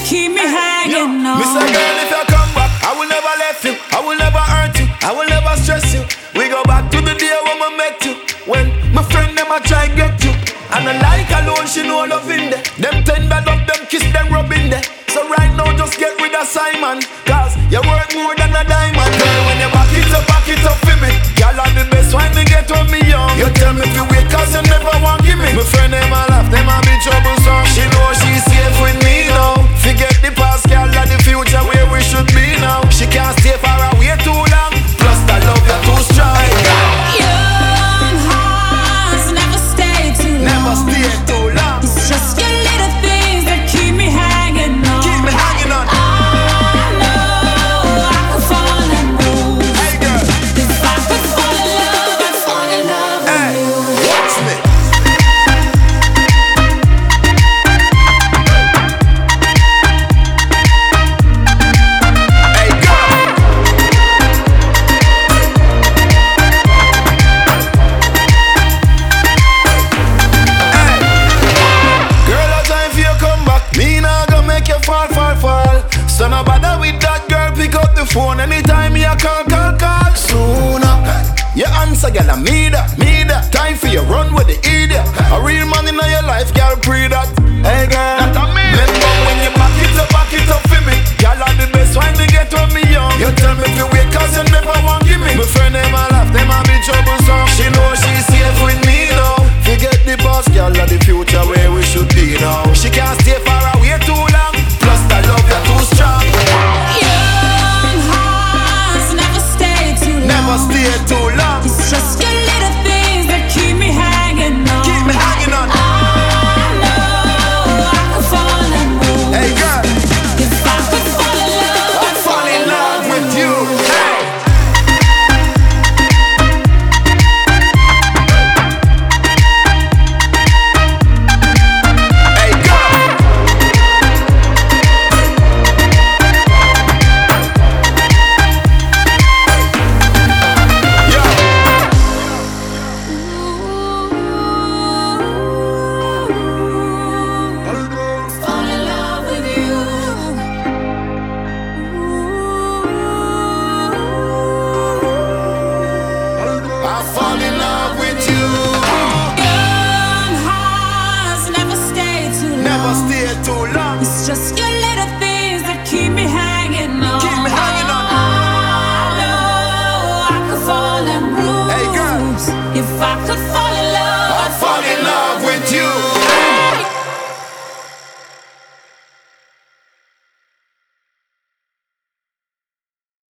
keep me hanging on. Mr. Girl, if you come back, I will never let you, I will never hurt you, I will never stress you. We go back to the day when we met you, when my friend them a try get you. And I like alone, she know love in there. Them tender love, them kiss, them rub in there. So right now just get rid of Simon, cause you work more than a diamond. Girl, when you back it up for me. Girl, I'm the best when me get when me young. You tell me if you wait cause you never want give me. My friend them a laugh, them a be troublesome. She know she's safe with me now. Forget the past, girl, and the future where we should be now. She can't stay far away too long. Plus that love you too strong. Young hearts never stay too long. Never stay too long. It's just your little things that keep me hanging on. Keep me hanging on. I know I could fall in love. Hey girl, If I could fall in love, I'd fall in love with hey, you. watch me. Hey girl, girl, a time for you come back. Me nah gonna make you fall. So no bother with that girl, pick up the phone anytime you call. Sooner you answer, girl, I'm me that. Time for you run with the idiot. A real man in your life, girl, pre that. Hey girl, that a me. Remember when you back it up for me. Girl, are the best when they get on me young. You tell me if you wait cause you never want give me. My friend them a laugh, them a be troublesome. She know she's safe with me now. Forget the past, girl, and the future where we should be now. She can't stay far away too long. Plus that love you too strong. Young hearts never stay too long. Never stay too long. It's just your little things that keep me hanging on. Keep me hanging on. I know I could fall in love. Hey girl, If I could fall in love, I'd fall in love with you. Hey. Hey girl. Yo. fall in love with you. I fall in love with you. Young hearts never stay too long. Never stay too long. It's just your little things that keep me hanging on. Keep me hanging on. I know I could fall in love. Hey, girl. If I could fall in love, I fall in love.